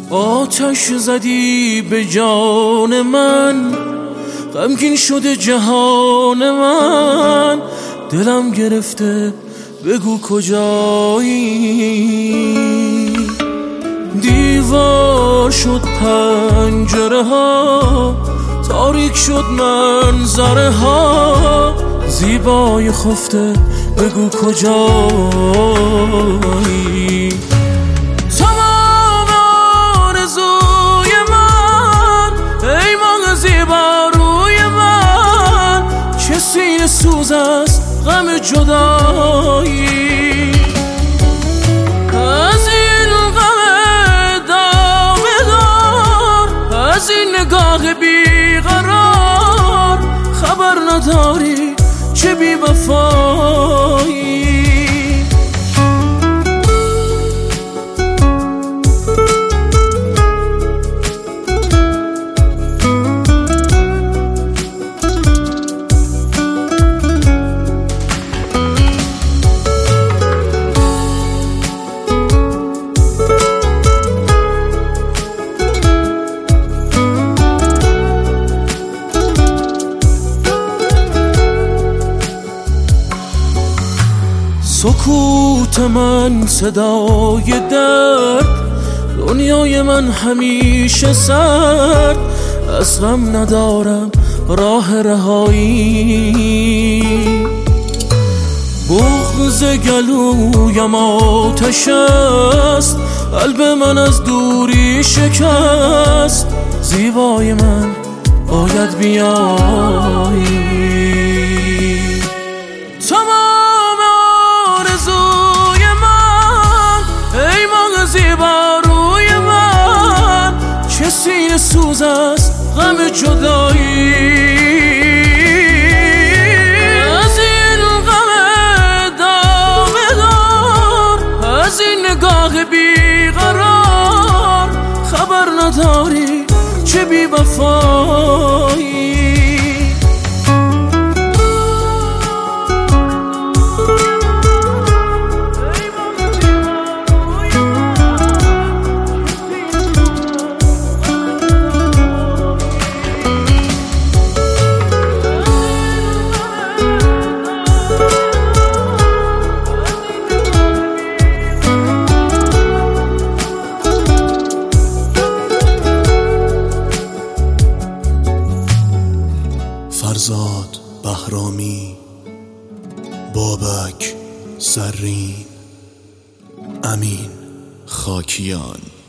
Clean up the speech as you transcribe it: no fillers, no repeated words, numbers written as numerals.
آتش زدی به جان من، غمگین شده جهان من، دلم گرفته بگو کجایی. دیوار شد پنجره ها، تاریک شد منظره ها، زیبای خفته بگو کجایی. تمام آرزوی من ای ماه زیبا روی من، چه سینه سوز است غم جدایی. از این غم داغدار، از این نگاه بیقرار، خبر نداری چه بی وفایی. سکوت من صدای درد، دنیای من همیشه سرد، از غم ندارم راه رهایی. بغض گلویم آتش است، قلب من از دوری شکست، زیبای من باید بیایی. زیبا روی من، چه سینه سوز است غم جدایی. از این غم داغدار، از این نگاه بیقرار، خبر نداری چه بی وفایی. فرزاد بهرامی، بابک زرین، امین خاکیان.